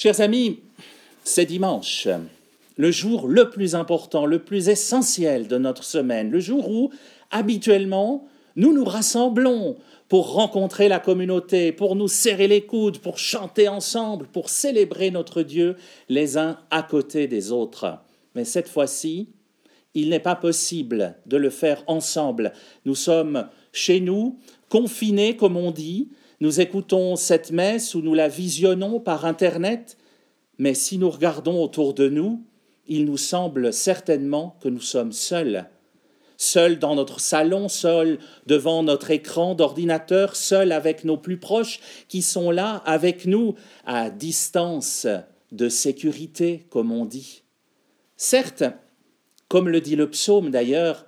Chers amis, c'est dimanche, le jour le plus important, le plus essentiel de notre semaine, le jour où, habituellement, nous nous rassemblons pour rencontrer la communauté, pour nous serrer les coudes, pour chanter ensemble, pour célébrer notre Dieu les uns à côté des autres. Mais cette fois-ci, il n'est pas possible de le faire ensemble. Nous sommes chez nous, confinés comme on dit, nous écoutons cette messe ou nous la visionnons par Internet, mais si nous regardons autour de nous, il nous semble certainement que nous sommes seuls. Seuls dans notre salon, seuls devant notre écran d'ordinateur, seuls avec nos plus proches qui sont là avec nous à distance de sécurité, comme on dit. Certes, comme le dit le psaume d'ailleurs,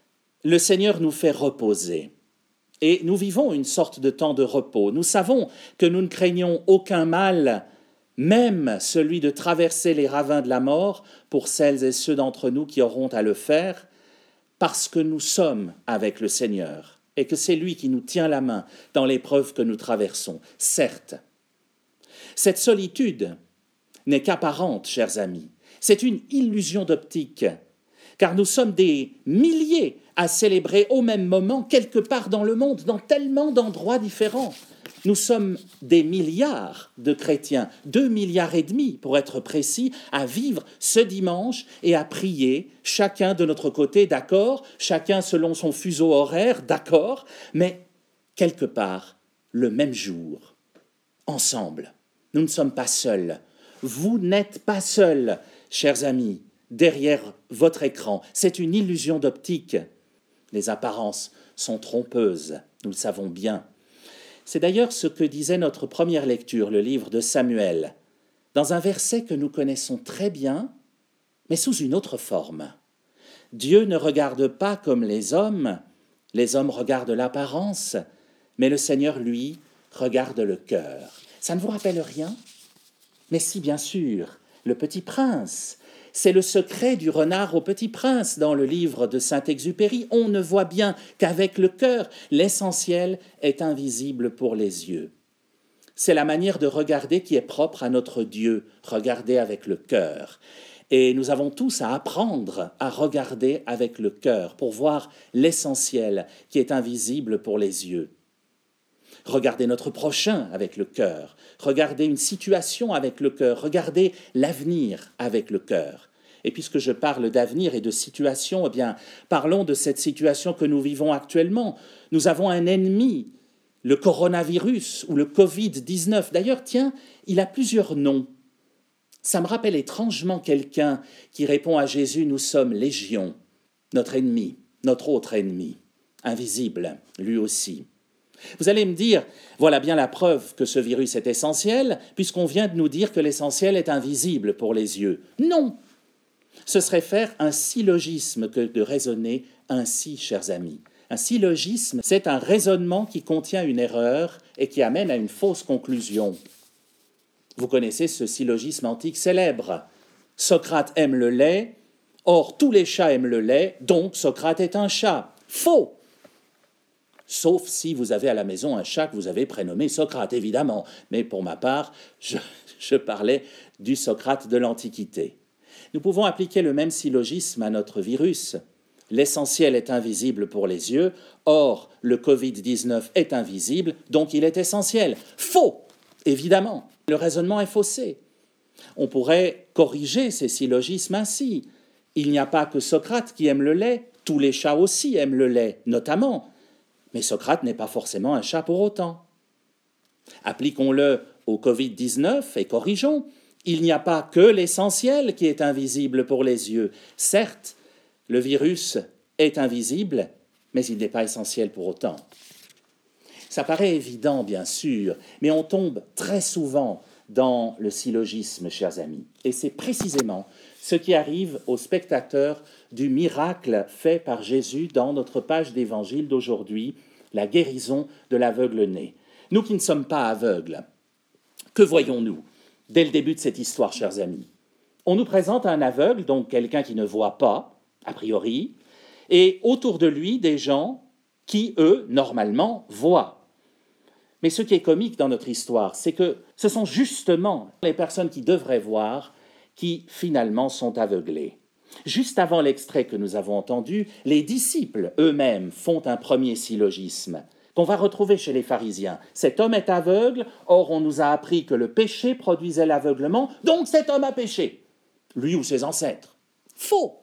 le Seigneur nous fait reposer. Et nous vivons une sorte de temps de repos. Nous savons que nous ne craignons aucun mal, même celui de traverser les ravins de la mort pour celles et ceux d'entre nous qui auront à le faire, parce que nous sommes avec le Seigneur et que c'est lui qui nous tient la main dans l'épreuve que nous traversons. Certes, cette solitude n'est qu'apparente, chers amis. C'est une illusion d'optique, car nous sommes des milliers à célébrer au même moment, quelque part dans le monde, dans tellement d'endroits différents. Nous sommes des milliards de chrétiens, 2,5 milliards pour être précis, à vivre ce dimanche et à prier, chacun de notre côté, d'accord, chacun selon son fuseau horaire, d'accord, mais quelque part, le même jour, ensemble. Nous ne sommes pas seuls. Vous n'êtes pas seuls, chers amis, derrière votre écran. C'est une illusion d'optique. Les apparences sont trompeuses, nous le savons bien. C'est d'ailleurs ce que disait notre première lecture, le livre de Samuel, dans un verset que nous connaissons très bien, mais sous une autre forme. Dieu ne regarde pas comme les hommes regardent l'apparence, mais le Seigneur, lui, regarde le cœur. Ça ne vous rappelle rien? Mais si, bien sûr, le Petit Prince. C'est le secret du renard au Petit Prince dans le livre de Saint-Exupéry. On ne voit bien qu'avec le cœur, l'essentiel est invisible pour les yeux. C'est la manière de regarder qui est propre à notre Dieu, regarder avec le cœur. Et nous avons tous à apprendre à regarder avec le cœur pour voir l'essentiel qui est invisible pour les yeux. Regarder notre prochain avec le cœur, regarder une situation avec le cœur, regarder l'avenir avec le cœur. Et puisque je parle d'avenir et de situation, eh bien, parlons de cette situation que nous vivons actuellement. Nous avons un ennemi, le coronavirus ou le Covid-19. D'ailleurs, tiens, il a plusieurs noms. Ça me rappelle étrangement quelqu'un qui répond à Jésus, nous sommes légion, notre ennemi, notre autre ennemi, invisible, lui aussi. Vous allez me dire, voilà bien la preuve que ce virus est essentiel, puisqu'on vient de nous dire que l'essentiel est invisible pour les yeux. Non! Ce serait faire un syllogisme que de raisonner ainsi, chers amis. Un syllogisme, c'est un raisonnement qui contient une erreur et qui amène à une fausse conclusion. Vous connaissez ce syllogisme antique célèbre. Socrate aime le lait, or tous les chats aiment le lait, donc Socrate est un chat. Faux! Sauf si vous avez à la maison un chat que vous avez prénommé Socrate, évidemment. Mais pour ma part, je parlais du Socrate de l'Antiquité. Nous pouvons appliquer le même syllogisme à notre virus. L'essentiel est invisible pour les yeux, or le Covid-19 est invisible, donc il est essentiel. Faux, évidemment. Le raisonnement est faussé. On pourrait corriger ces syllogismes ainsi. Il n'y a pas que Socrate qui aime le lait, tous les chats aussi aiment le lait, notamment. Mais Socrate n'est pas forcément un chat pour autant. Appliquons-le au Covid-19 et corrigeons. Il n'y a pas que l'essentiel qui est invisible pour les yeux. Certes, le virus est invisible, mais il n'est pas essentiel pour autant. Ça paraît évident, bien sûr, mais on tombe très souvent dans le syllogisme, chers amis. Et c'est précisément ce qui arrive aux spectateurs du miracle fait par Jésus dans notre page d'évangile d'aujourd'hui, la guérison de l'aveugle-né. Nous qui ne sommes pas aveugles, que voyons-nous dès le début de cette histoire, chers amis? On nous présente un aveugle, donc quelqu'un qui ne voit pas, a priori, et autour de lui, des gens qui, eux, normalement, voient. Mais ce qui est comique dans notre histoire, c'est que ce sont justement les personnes qui devraient voir qui finalement sont aveuglées. Juste avant l'extrait que nous avons entendu, les disciples eux-mêmes font un premier syllogisme qu'on va retrouver chez les pharisiens. Cet homme est aveugle, or on nous a appris que le péché produisait l'aveuglement, donc cet homme a péché, lui ou ses ancêtres. Faux.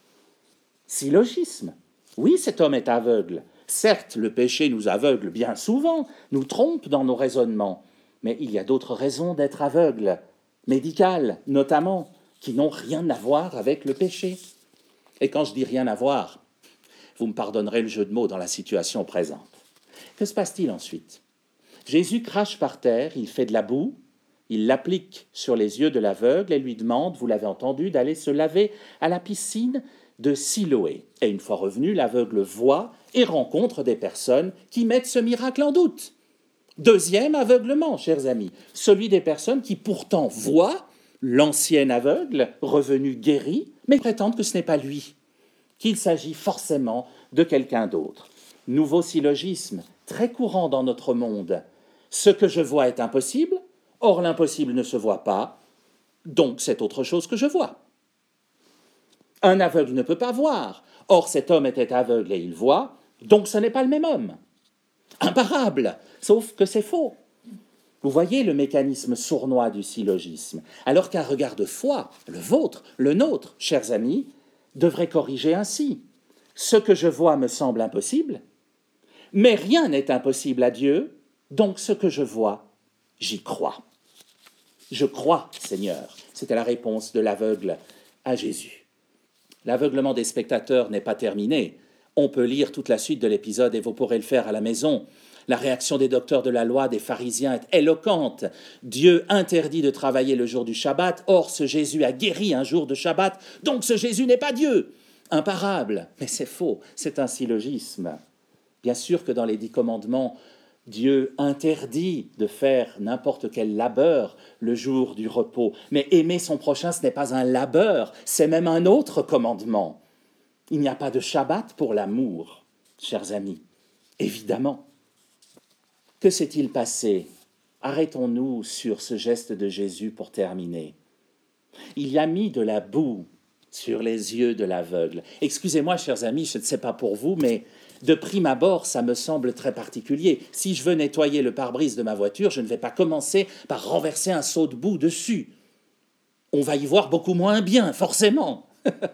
Syllogisme. Oui, cet homme est aveugle. Certes, le péché nous aveugle bien souvent, nous trompe dans nos raisonnements, mais il y a d'autres raisons d'être aveugle, médicales notamment, qui n'ont rien à voir avec le péché. Et quand je dis rien à voir, vous me pardonnerez le jeu de mots dans la situation présente. Que se passe-t-il ensuite? Jésus crache par terre, il fait de la boue, il l'applique sur les yeux de l'aveugle et lui demande, vous l'avez entendu, d'aller se laver à la piscine de Siloé. Et une fois revenu, l'aveugle voit et rencontre des personnes qui mettent ce miracle en doute. Deuxième aveuglement, chers amis, celui des personnes qui pourtant voient l'ancien aveugle revenu guéri, mais prétendent que ce n'est pas lui, qu'il s'agit forcément de quelqu'un d'autre. Nouveau syllogisme, très courant dans notre monde. Ce que je vois est impossible, or l'impossible ne se voit pas, donc c'est autre chose que je vois. Un aveugle ne peut pas voir, or cet homme était aveugle et il voit, donc ce n'est pas le même homme. Imparable, sauf que c'est faux. Vous voyez le mécanisme sournois du syllogisme, alors qu'un regard de foi, le vôtre, le nôtre, chers amis, devrait corriger ainsi. Ce que je vois me semble impossible, mais rien n'est impossible à Dieu, donc ce que je vois, j'y crois. Je crois, Seigneur. C'était la réponse de l'aveugle à Jésus. L'aveuglement des spectateurs n'est pas terminé. On peut lire toute la suite de l'épisode et vous pourrez le faire à la maison. La réaction des docteurs de la loi, des pharisiens, est éloquente. Dieu interdit de travailler le jour du Shabbat, or ce Jésus a guéri un jour de Shabbat, donc ce Jésus n'est pas Dieu. Imparable, mais c'est faux, c'est un syllogisme. Bien sûr que dans les 10 commandements, Dieu interdit de faire n'importe quel labeur le jour du repos. Mais aimer son prochain, ce n'est pas un labeur, c'est même un autre commandement. Il n'y a pas de Shabbat pour l'amour, chers amis, évidemment. Que s'est-il passé? Arrêtons-nous sur ce geste de Jésus pour terminer. Il y a mis de la boue sur les yeux de l'aveugle. Excusez-moi, chers amis, je ne sais pas pour vous, mais de prime abord, ça me semble très particulier. Si je veux nettoyer le pare-brise de ma voiture, je ne vais pas commencer par renverser un seau de boue dessus. On va y voir beaucoup moins bien, forcément.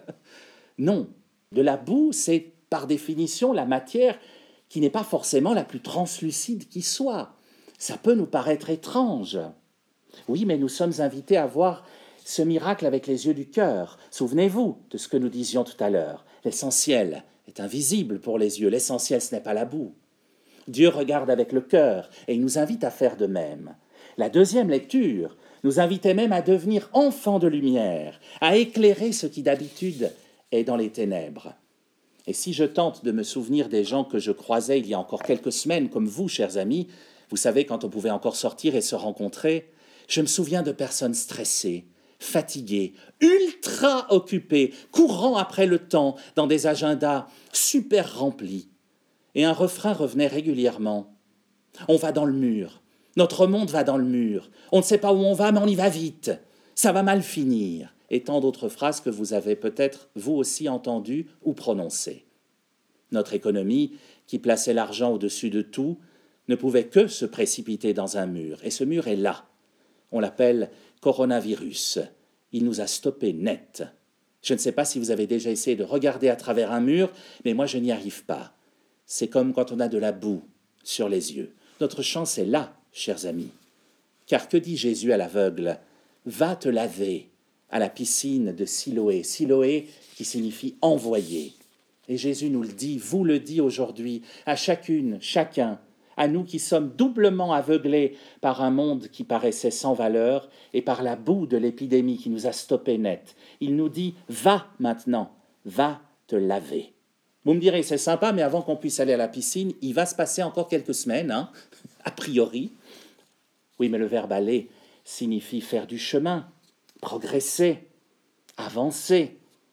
Non, de la boue, c'est par définition la matière qui n'est pas forcément la plus translucide qui soit. Ça peut nous paraître étrange. Oui, mais nous sommes invités à voir ce miracle avec les yeux du cœur. Souvenez-vous de ce que nous disions tout à l'heure. L'essentiel est invisible pour les yeux. L'essentiel, ce n'est pas la boue. Dieu regarde avec le cœur et il nous invite à faire de même. La deuxième lecture nous invitait même à devenir enfants de lumière, à éclairer ce qui d'habitude est dans les ténèbres. Et si je tente de me souvenir des gens que je croisais il y a encore quelques semaines, comme vous, chers amis, vous savez, quand on pouvait encore sortir et se rencontrer, je me souviens de personnes stressées, fatiguées, ultra occupées, courant après le temps dans des agendas super remplis. Et un refrain revenait régulièrement. On va dans le mur. Notre monde va dans le mur. On ne sait pas où on va, mais on y va vite. Ça va mal finir. Et tant d'autres phrases que vous avez peut-être vous aussi entendues ou prononcées. Notre économie, qui plaçait l'argent au-dessus de tout, ne pouvait que se précipiter dans un mur. Et ce mur est là. On l'appelle coronavirus. Il nous a stoppés net. Je ne sais pas si vous avez déjà essayé de regarder à travers un mur, mais moi je n'y arrive pas. C'est comme quand on a de la boue sur les yeux. Notre chance est là, chers amis. Car que dit Jésus à l'aveugle? Va te laver à la piscine de Siloé. Siloé qui signifie envoyer. Et Jésus nous le dit, vous le dit aujourd'hui, à chacune, chacun, à nous qui sommes doublement aveuglés par un monde qui paraissait sans valeur et par la boue de l'épidémie qui nous a stoppés net. Il nous dit, va maintenant, va te laver. Vous me direz, c'est sympa, mais avant qu'on puisse aller à la piscine, il va se passer encore quelques semaines, a priori. Oui, mais le verbe aller signifie faire du chemin, progresser, avancer.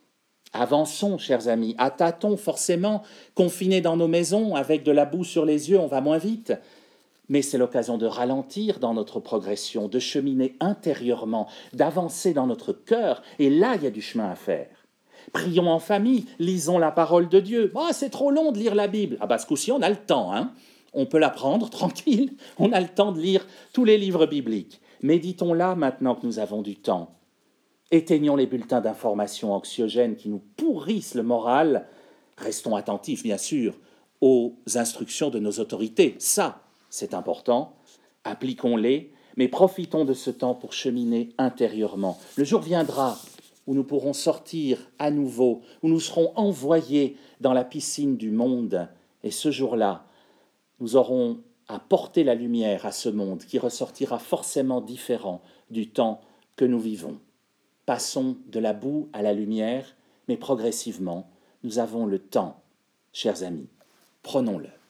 Avançons, chers amis, à tâtons forcément, confinés dans nos maisons, avec de la boue sur les yeux, on va moins vite. mais c'est l'occasion de ralentir dans notre progression, de cheminer intérieurement, d'avancer dans notre cœur, et là, il y a du chemin à faire. Prions en famille, lisons la parole de Dieu. Oh, c'est trop long de lire la Bible. Ah bah ce coup-ci, on a le temps, hein. On peut l'apprendre tranquille, on a le temps de lire tous les livres bibliques. Méditons-la maintenant que nous avons du temps. Éteignons les bulletins d'information anxiogènes qui nous pourrissent le moral. Restons attentifs, bien sûr, aux instructions de nos autorités. Ça, c'est important. Appliquons-les, mais profitons de ce temps pour cheminer intérieurement. Le jour viendra où nous pourrons sortir à nouveau, où nous serons envoyés dans la piscine du monde. Et ce jour-là, nous aurons à porter la lumière à ce monde qui ressortira forcément différent du temps que nous vivons. Passons de la boue à la lumière, mais progressivement, nous avons le temps, chers amis. Prenons-le.